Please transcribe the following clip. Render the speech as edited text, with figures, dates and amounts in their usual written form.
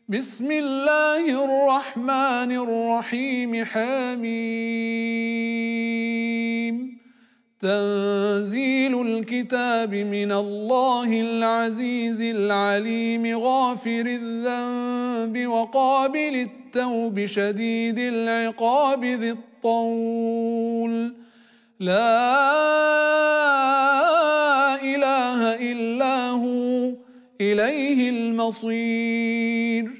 بسم الله الرحمن الرحيم حميم تنزيل الكتاب من الله العزيز العليم غافر الذنب وقابل التوب شديد العقاب ذي الطول لا إله إلا هو إليه المصير